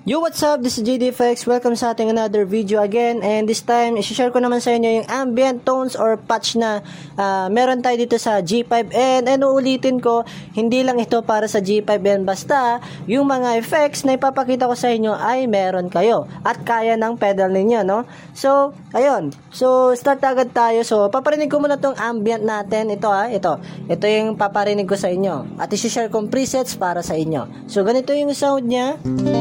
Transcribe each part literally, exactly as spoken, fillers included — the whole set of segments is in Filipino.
Yo, what's up? This is J D F X. Welcome sa ating another video again. And this time, isi-share ko naman sa inyo yung ambient tones or patch na uh, meron tayo dito sa G five N. And uulitin ko, hindi lang ito para sa G five N. Basta, yung mga effects na ipapakita ko sa inyo ay meron kayo. At kaya ng pedal ninyo, no? So, ayun. So, start agad tayo. So, paparinig ko muna tong ambient natin. Ito ha, ito. Ito yung paparinig ko sa inyo. At isi-share kong presets para sa inyo. So, ganito yung sound niya.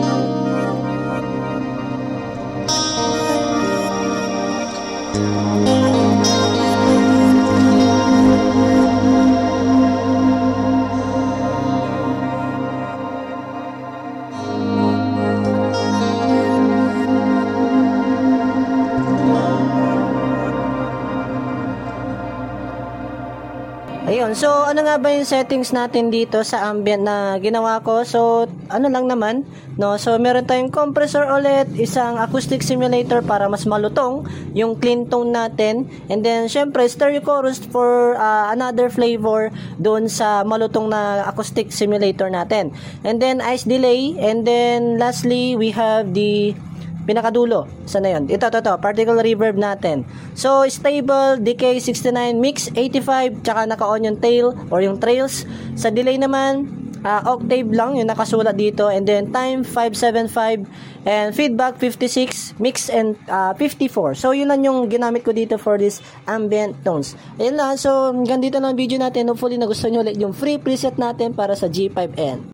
Ayun, so ano nga ba yung settings natin dito sa ambient na ginawa ko? So, ano lang naman, no? So, meron tayong compressor ulit, isang acoustic simulator para mas malutong yung clean tone natin. And then, syempre, stereo chorus for uh, another flavor doon sa malutong na acoustic simulator natin. And then, ice delay. And then, lastly, we have the pinakadulo. Saan na yun? Ito, ito, ito. Particle reverb natin. So, stable, decay sixty-nine, mix eighty-five, tsaka naka-on yung tail or yung trails. Sa delay naman, uh, octave lang yung nakasulat dito. And then, time five seventy-five. And feedback fifty-six, mix and uh, fifty-four. So, yun lang yung ginamit ko dito for this ambient tones. Ayun lang. So, hanggang dito lang ang video natin. Hopefully, nagustuhan nyo ulit yung free preset natin para sa G five N.